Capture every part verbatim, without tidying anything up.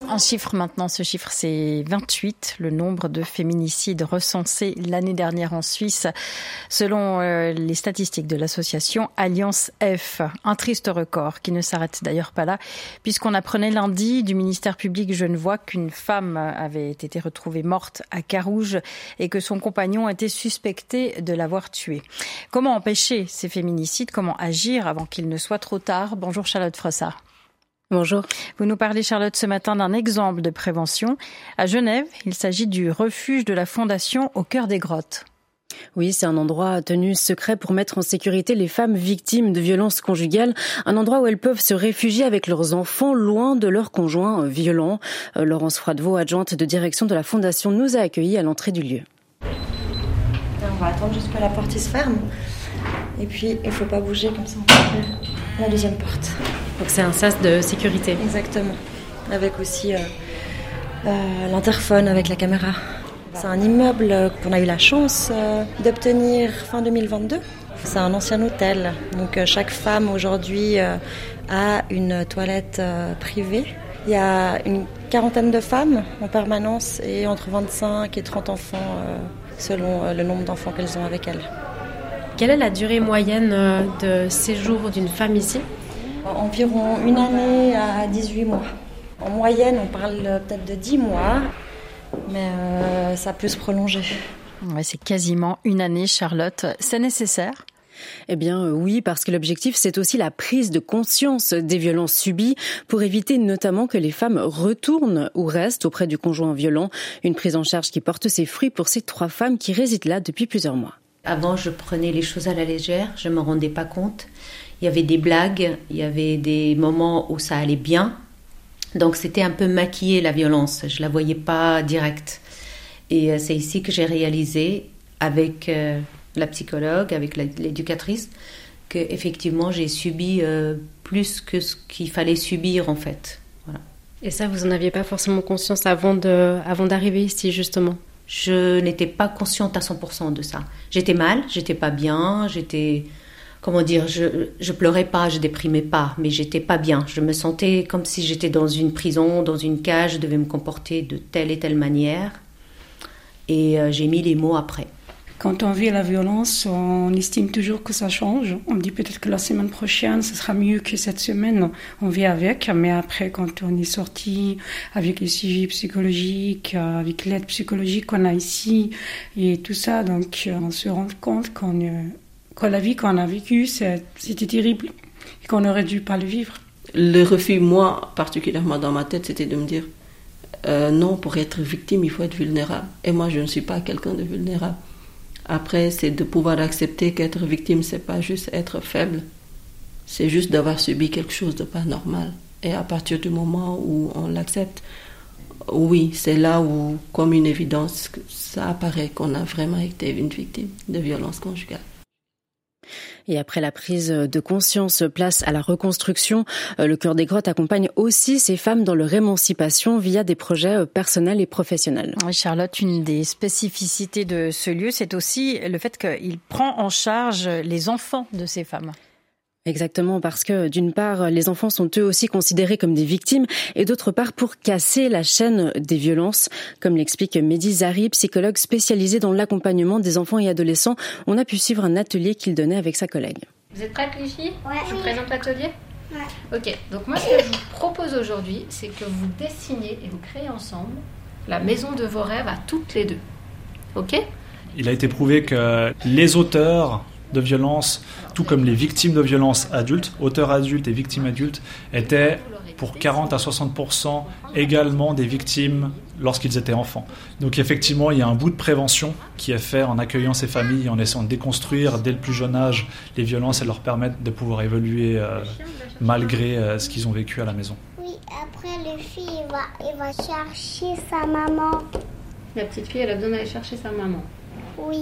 Un chiffre maintenant, ce chiffre c'est vingt-huit, le nombre de féminicides recensés l'année dernière en Suisse, selon euh, les statistiques de l'association Alliance F. Un triste record qui ne s'arrête d'ailleurs pas là, puisqu'on apprenait lundi du ministère public genevois qu'une femme avait été retrouvée morte à Carouge et que son compagnon était suspecté de l'avoir tuée. Comment empêcher ces féminicides? Comment agir avant qu'il ne soit trop tard? Bonjour Charlotte Frossard. Bonjour. Vous nous parlez, Charlotte, ce matin d'un exemple de prévention. À Genève, il s'agit du refuge de la Fondation au cœur des grottes. Oui, c'est un endroit tenu secret pour mettre en sécurité les femmes victimes de violences conjugales. Un endroit où elles peuvent se réfugier avec leurs enfants, loin de leurs conjoints violents. Laurence Froidevaux, adjointe de direction de la Fondation, nous a accueillis à l'entrée du lieu. On va attendre juste que la porte se ferme. Et puis, il ne faut pas bouger comme ça. On peut la deuxième porte. Donc c'est un sas de sécurité. Exactement. Avec aussi euh, euh, l'interphone avec la caméra. C'est un immeuble qu'on a eu la chance euh, d'obtenir fin deux mille vingt-deux. C'est un ancien hôtel. Donc euh, chaque femme aujourd'hui euh, a une toilette euh, privée. Il y a une quarantaine de femmes en permanence et entre vingt-cinq et trente enfants euh, selon euh, le nombre d'enfants qu'elles ont avec elles. Quelle est la durée moyenne de séjour d'une femme ici ? Environ une année à dix-huit mois. En moyenne, on parle peut-être de dix mois, mais euh, ça peut se prolonger. Ouais, c'est quasiment une année, Charlotte. C'est nécessaire ? Eh bien oui, parce que l'objectif, c'est aussi la prise de conscience des violences subies pour éviter notamment que les femmes retournent ou restent auprès du conjoint violent. Une prise en charge qui porte ses fruits pour ces trois femmes qui résident là depuis plusieurs mois. Avant, je prenais les choses à la légère, je ne me rendais pas compte. Il y avait des blagues, il y avait des moments où ça allait bien. Donc c'était un peu maquillé la violence, je ne la voyais pas directe. Et c'est ici que j'ai réalisé avec euh, la psychologue, avec la, l'éducatrice, qu'effectivement j'ai subi euh, plus que ce qu'il fallait subir en fait. Voilà. Et ça, vous n'en aviez pas forcément conscience avant, de, avant d'arriver ici justement ? Je n'étais pas consciente à cent pour cent de ça. J'étais mal, j'étais pas bien, j'étais... Comment dire, je, je pleurais pas, je déprimais pas, mais j'étais pas bien. Je me sentais comme si j'étais dans une prison, dans une cage, je devais me comporter de telle et telle manière. Et euh, j'ai mis les mots après. Quand on vit la violence, on estime toujours que ça change. On dit peut-être que la semaine prochaine, ce sera mieux que cette semaine. On vit avec, mais après, quand on est sorti avec les suivis psychologiques, avec l'aide psychologique qu'on a ici et tout ça, donc on se rend compte qu'on, que la vie qu'on a vécue, c'était terrible et qu'on aurait dû pas le vivre. Le refus, moi, particulièrement dans ma tête, c'était de me dire euh, non, pour être victime, il faut être vulnérable. Et moi, je ne suis pas quelqu'un de vulnérable. Après, c'est de pouvoir accepter qu'être victime, c'est pas juste être faible. C'est juste d'avoir subi quelque chose de pas normal. Et à partir du moment où on l'accepte, oui, c'est là où, comme une évidence, ça apparaît qu'on a vraiment été une victime de violence conjugale. Et après la prise de conscience, place à la reconstruction. Le Cœur des Grottes accompagne aussi ces femmes dans leur émancipation via des projets personnels et professionnels. Oui, Charlotte, une des spécificités de ce lieu, c'est aussi le fait qu'il prend en charge les enfants de ces femmes. Exactement, parce que d'une part, les enfants sont eux aussi considérés comme des victimes et d'autre part pour casser la chaîne des violences. Comme l'explique Mehdi Zari, psychologue spécialisé dans l'accompagnement des enfants et adolescents, on a pu suivre un atelier qu'il donnait avec sa collègue. Vous êtes prêtes les filles ? Ouais. Je vous présente l'atelier ? Ouais. Ok, donc moi ce que je vous propose aujourd'hui, c'est que vous dessiniez et vous créez ensemble la maison de vos rêves à toutes les deux. Ok ? Il a été prouvé que les auteurs de violences, tout comme les victimes de violences adultes, auteurs adultes et victimes adultes, étaient pour quarante à soixante pour cent également des victimes lorsqu'ils étaient enfants. Donc effectivement, il y a un bout de prévention qui est fait en accueillant ces familles, en essayant de déconstruire dès le plus jeune âge les violences et leur permettre de pouvoir évoluer euh, malgré euh, ce qu'ils ont vécu à la maison. Oui, après les filles, il va, il va chercher sa maman. La petite fille, elle a besoin d'aller chercher sa maman. Oui.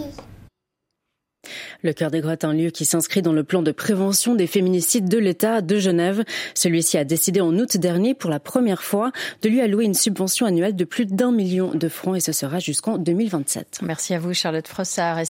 Le Cœur des Grottes, un lieu qui s'inscrit dans le plan de prévention des féminicides de l'État de Genève. Celui-ci a décidé en août dernier, pour la première fois, de lui allouer une subvention annuelle de plus d'un million de francs et ce sera jusqu'en deux mille vingt-sept. Merci à vous, Charlotte Frossard.